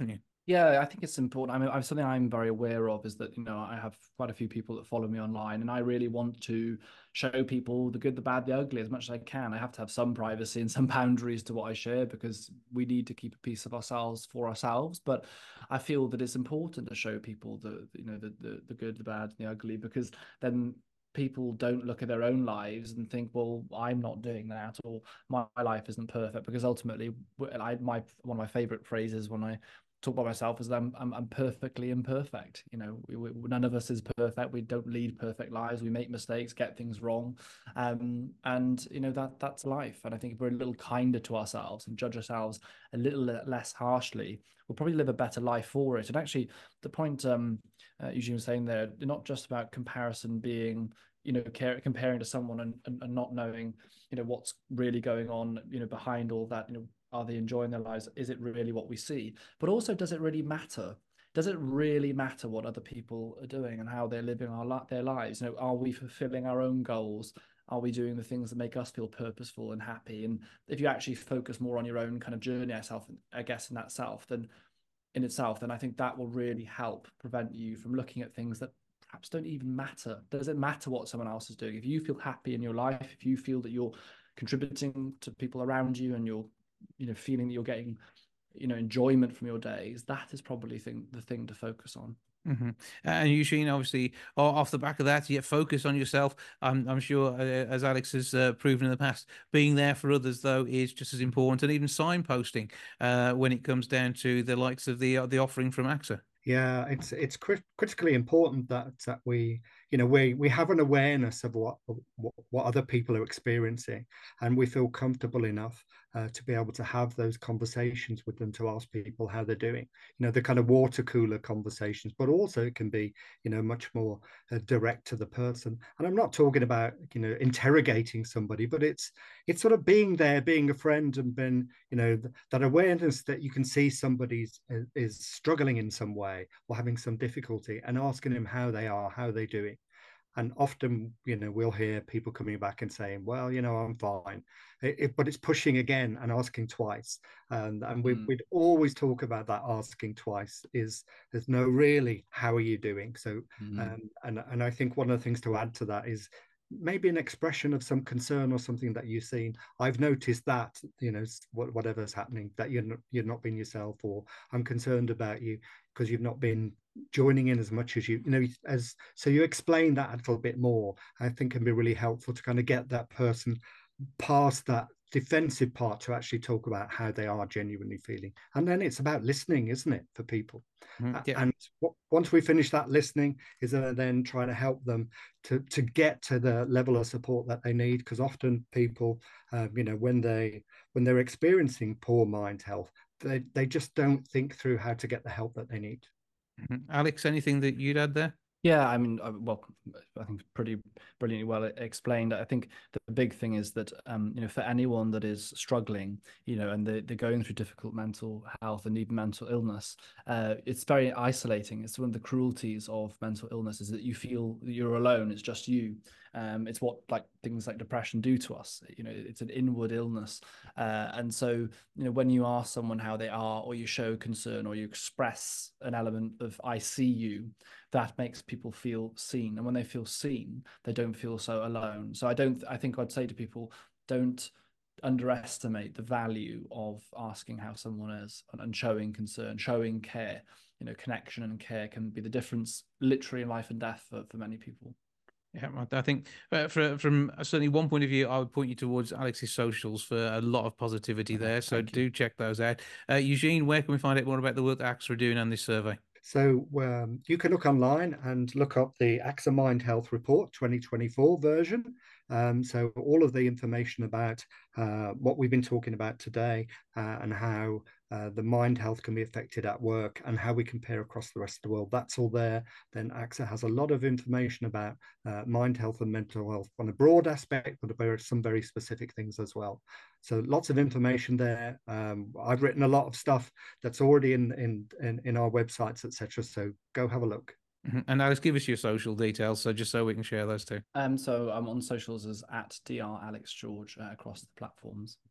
Speaker 9: Yeah, I think it's important. I mean, I'm, something I'm very aware of is that, you know, I have quite a few people that follow me online, and I really want to show people the good, the bad, the ugly as much as I can. I have to have some privacy and some boundaries to what I share, because we need to keep a piece of ourselves for ourselves. But I feel that it's important to show people the, you know, the the, the good, the bad, the ugly, because then people don't look at their own lives and think, well, I'm not doing that, or my, my life isn't perfect. Because ultimately, I, my one of my favorite phrases when I talk about myself is that I'm, I'm, I'm perfectly imperfect. You know, we, we, none of us is perfect. We don't lead perfect lives. We make mistakes, get things wrong. Um, and, you know, that that's life. And I think if we're a little kinder to ourselves and judge ourselves a little less harshly, we'll probably live a better life for it. And actually, the point um, uh, Eugene was saying there, not just about comparison being, you know, care, comparing to someone and, and, and not knowing, you know, what's really going on, you know, behind all that, you know, are they enjoying their lives? Is it really what we see? But also, does it really matter? Does it really matter what other people are doing and how they're living our their lives? You know, are we fulfilling our own goals? Are we doing the things that make us feel purposeful and happy? And if you actually focus more on your own kind of journey, yourself, I guess, in that self, then in itself, then I think that will really help prevent you from looking at things that perhaps don't even matter. Does it matter what someone else is doing? If you feel happy in your life, if you feel that you're contributing to people around you and you're, you know, feeling that you're getting, you know, enjoyment from your days, that is probably thing, the thing to focus on.
Speaker 1: Mm-hmm. And Eugene, obviously, off the back of that, you focus on yourself. I'm, I'm sure, uh, as Alex has uh, proven in the past, being there for others, though, is just as important, and even signposting uh, when it comes down to the likes of the uh, the offering from AXA.
Speaker 8: Yeah, it's it's crit critically important that that we, you know, we we have an awareness of what what, what other people are experiencing, and we feel comfortable enough uh, to be able to have those conversations with them, to ask people how they're doing. You know, the kind of water cooler conversations, but also it can be, you know, much more uh, direct to the person. And I'm not talking about, you know, interrogating somebody, but it's it's sort of being there, being a friend, and being, you know, th that awareness that you can see somebody's is, is struggling in some way or having some difficulty, and asking them how they are, how they're doing. And often, you know, we'll hear people coming back and saying, well, you know, I'm fine. It, it, but it's pushing again and asking twice. And, and we, mm. we'd always talk about that asking twice is there's no really, how are you doing? So, mm. um, and, and I think one of the things to add to that is maybe an expression of some concern or something that you've seen. I've noticed that, you know, whatever's happening, that you're not, you're not being yourself, or I'm concerned about you because you've not been joining in as much as you, you know, as so you explain that a little bit more, I think can be really helpful to kind of get that person past that defensive part to actually talk about how they are genuinely feeling. And then it's about listening, isn't it, for people? Mm, yeah. And once we finish that listening, is then trying to help them to to get to the level of support that they need, because often people, um, you know, when they when they're experiencing poor mind health, they they just don't think through how to get the help that they need.
Speaker 1: Mm-hmm. Alex, anything that you'd add there?
Speaker 9: Yeah, I mean, well, I think pretty brilliantly well explained. I think the big thing is that, um, you know, for anyone that is struggling, you know, and they're, they're going through difficult mental health and even mental illness, uh, it's very isolating. It's one of the cruelties of mental illness is that you feel that you're alone. It's just you. Um, it's what like things like depression do to us. You know, it's an inward illness. Uh, and so, you know, when you ask someone how they are, or you show concern, or you express an element of I see you, that makes people feel seen. And when they feel seen, they don't feel so alone. So I don't, I think I'd say to people, don't underestimate the value of asking how someone is and, and showing concern, showing care. You know, connection and care can be the difference literally in life and death for, for many people.
Speaker 1: Yeah, I think uh, for, from certainly one point of view, I would point you towards Alex's socials for a lot of positivity there. So Thank do you. check those out. Uh, Eugene, where can we find out more about the work that AXA are doing on this survey?
Speaker 8: So um, you can look online and look up the AXA Mind Health Report twenty twenty-four version. Um, so all of the information about uh, what we've been talking about today uh, and how uh, the mind health can be affected at work and how we compare across the rest of the world, that's all there. Then AXA has a lot of information about uh, mind health and mental health on a broad aspect, but there are some very specific things as well. So lots of information there. Um, I've written a lot of stuff that's already in in in, in our websites, et cetera. So go have a look.
Speaker 1: Mm-hmm. And Alex, give us your social details, so just so we can share those too.
Speaker 9: Um, so I'm on socials as at Dr Alex George uh, across the platforms.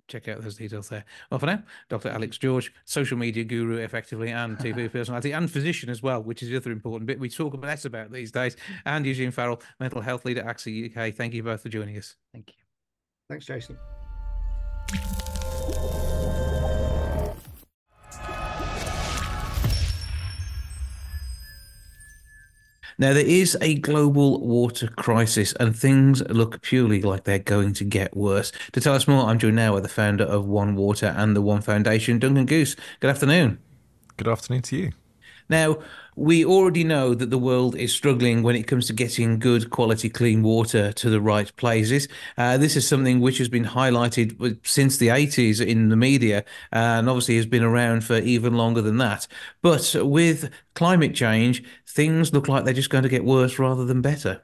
Speaker 1: check out those details there. Well, for now, Doctor Alex George, social media guru effectively, and T V personality, and physician as well, which is the other important bit we talk less about these days, and Eugene Farrell, mental health leader at AXA U K. Thank you both for joining us.
Speaker 9: Thank you.
Speaker 8: Thanks, Jason.
Speaker 1: Now, there is a global water crisis, and things look purely like they're going to get worse. To tell us more, I'm joined now by the founder of One Water and the One Foundation, Duncan Goose. Good afternoon.
Speaker 10: Good afternoon to you.
Speaker 1: Now, we already know that the world is struggling when it comes to getting good quality clean water to the right places. Uh, this is something which has been highlighted since the eighties in the media, and obviously has been around for even longer than that. But with climate change, things look like they're just going to get worse rather than better.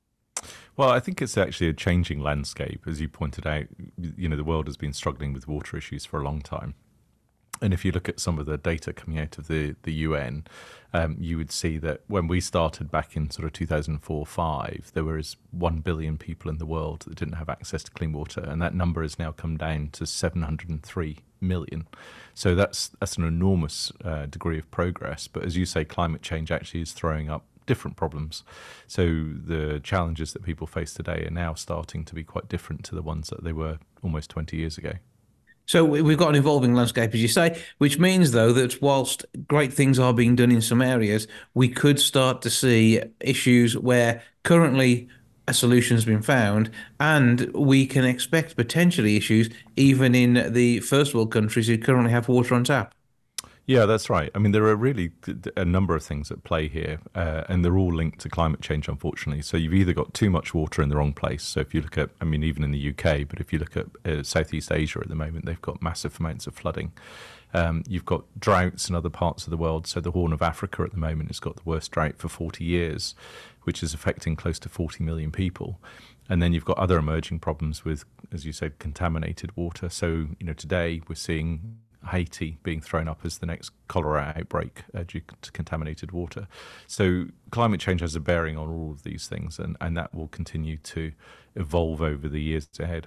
Speaker 10: Well, I think it's actually a changing landscape. As you pointed out, you know, the world has been struggling with water issues for a long time. And if you look at some of the data coming out of the, the U N, um, you would see that when we started back in sort of two thousand four five, there was one billion people in the world that didn't have access to clean water. And that number has now come down to seven hundred three million. So that's, that's an enormous uh, degree of progress. But as you say, climate change actually is throwing up different problems. So the challenges that people face today are now starting to be quite different to the ones that they were almost twenty years ago.
Speaker 1: So we've got an evolving landscape, as you say, which means, though, that whilst great things are being done in some areas, we could start to see issues where currently a solution has been found, and we can expect potentially issues even in the first world countries who currently have water on tap.
Speaker 10: Yeah, that's right. I mean, there are really a number of things at play here, uh, and they're all linked to climate change, unfortunately. So you've either got too much water in the wrong place. So if you look at, I mean, even in the U K, but if you look at uh, Southeast Asia at the moment, they've got massive amounts of flooding. Um, you've got droughts in other parts of the world. So the Horn of Africa at the moment has got the worst drought for forty years, which is affecting close to forty million people. And then you've got other emerging problems with, as you said, contaminated water. So, you know, today we're seeing Haiti being thrown up as the next cholera outbreak uh, due to contaminated water. So climate change has a bearing on all of these things, and, and that will continue to evolve over the years ahead.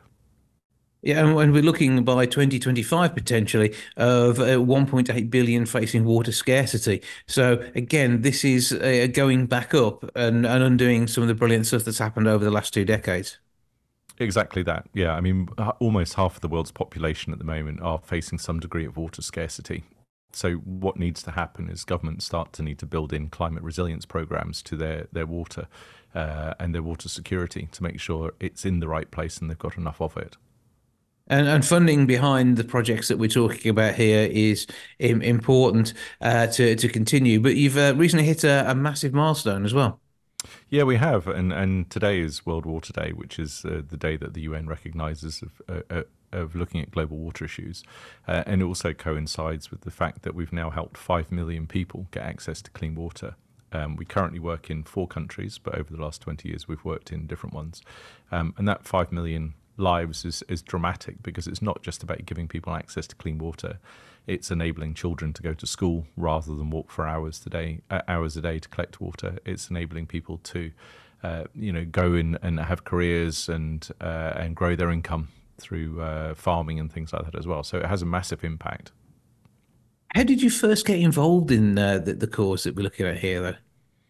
Speaker 1: Yeah, and we're looking by twenty twenty-five potentially of uh, one point eight billion facing water scarcity. So again, this is uh, going back up and, and undoing some of the brilliant stuff that's happened over the last two decades.
Speaker 10: Exactly that. Yeah, I mean, almost half of the world's population at the moment are facing some degree of water scarcity. So what needs to happen is governments start to need to build in climate resilience programs to their, their water uh, and their water security to make sure it's in the right place and they've got enough of it.
Speaker 1: And, and funding behind the projects that we're talking about here is im- important uh, to, to continue. But you've uh, recently hit a, a massive milestone as well.
Speaker 10: Yeah, we have, and and today is World Water Day, which is uh, the day that the U N recognises of uh, of looking at global water issues, uh, and it also coincides with the fact that we've now helped five million people get access to clean water. Um, we currently work in four countries, but over the last twenty years we've worked in different ones, um, and that five million lives is is dramatic because it's not just about giving people access to clean water. It's enabling children to go to school rather than walk for hours today, uh, hours a day to collect water. It's enabling people to, uh, you know, go in and have careers and uh, and grow their income through uh, farming and things like that as well. So it has a massive impact.
Speaker 1: How did you first get involved in uh, the, the cause that we're looking at here, though?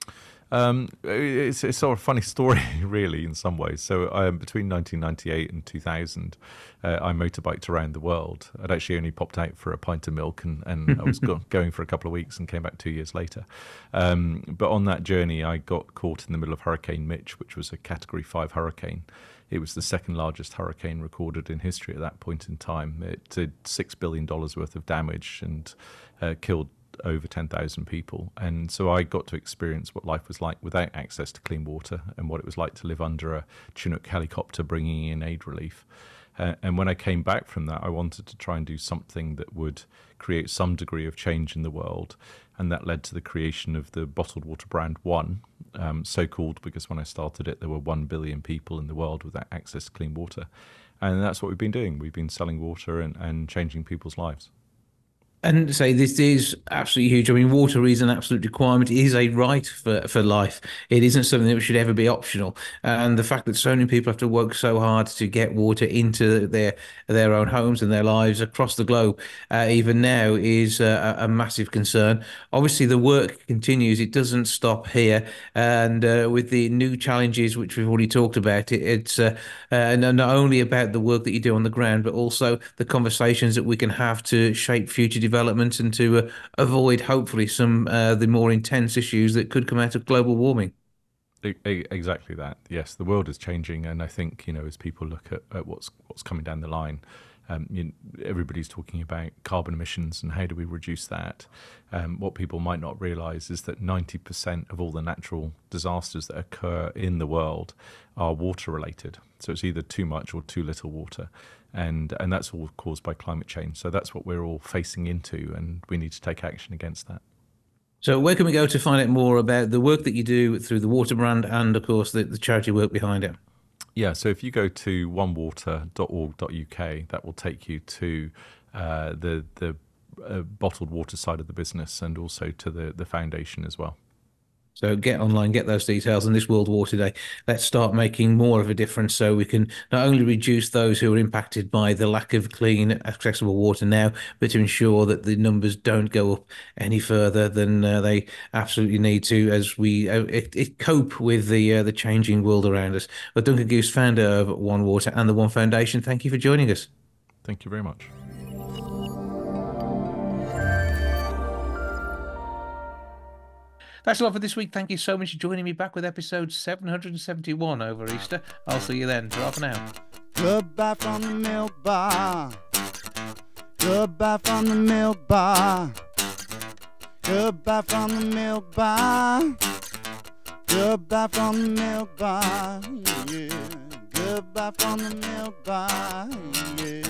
Speaker 10: Um, it's, it's sort of a funny story, really, in some ways. So um, between nineteen ninety-eight and two thousand, uh, I motorbiked around the world. I'd actually only popped out for a pint of milk, and, and I was go- going for a couple of weeks and came back two years later. Um, but on that journey, I got caught in the middle of Hurricane Mitch, which was a Category five hurricane. It was the second largest hurricane recorded in history at that point in time. It did six billion dollars worth of damage and uh, killed over ten thousand people. And so I got to experience what life was like without access to clean water and what it was like to live under a Chinook helicopter bringing in aid relief. Uh, and when I came back from that, I wanted to try and do something that would create some degree of change in the world. And that led to the creation of the bottled water brand One, um, so called because when I started it, there were one billion people in the world without access to clean water. And that's what we've been doing. We've been selling water and, and changing people's lives.
Speaker 1: And say this is absolutely huge. I mean, water is an absolute requirement. It is a right for, for life. It isn't something that should ever be optional. And the fact that so many people have to work so hard to get water into their their own homes and their lives across the globe, uh, even now, is a, a massive concern. Obviously, the work continues. It doesn't stop here. And uh, with the new challenges, which we've already talked about, it, it's uh, uh, not only about the work that you do on the ground, but also the conversations that we can have to shape future development and to uh, avoid, hopefully, some uh, the more intense issues that could come out of global warming.
Speaker 10: E- e- Exactly that. Yes, the world is changing, and I think, you know, as people look at, at what's what's coming down the line, um, you know, everybody's talking about carbon emissions and how do we reduce that. Um, what people might not realise is that ninety percent of all the natural disasters that occur in the world are water related. So it's either too much or too little water, and and that's all caused by climate change. So that's what we're all facing into, and we need to take action against that.
Speaker 1: So where can we go to find out more about the work that you do through the Water Brand and, of course, the, the charity work behind it?
Speaker 10: Yeah, so if you go to one water dot org dot U K, that will take you to uh, the the uh, bottled water side of the business, and also to the the foundation as well.
Speaker 1: So get online, get those details. On this World Water Day, let's start making more of a difference so we can not only reduce those who are impacted by the lack of clean, accessible water now, but to ensure that the numbers don't go up any further than uh, they absolutely need to as we uh, it, it cope with the uh, the changing world around us. But Duncan Goose, founder of One Water and the One Foundation, thank you for joining us.
Speaker 10: Thank you very much.
Speaker 1: That's a lot for this week. Thank you so much for joining me back with episode seven hundred seventy-one over Easter. I'll see you then. Ta for now.
Speaker 2: Goodbye from the milk bar. Goodbye from the milk bar. Goodbye from the milk bar. Goodbye from the milk bar. Yeah. Goodbye from the milk bar. Yeah.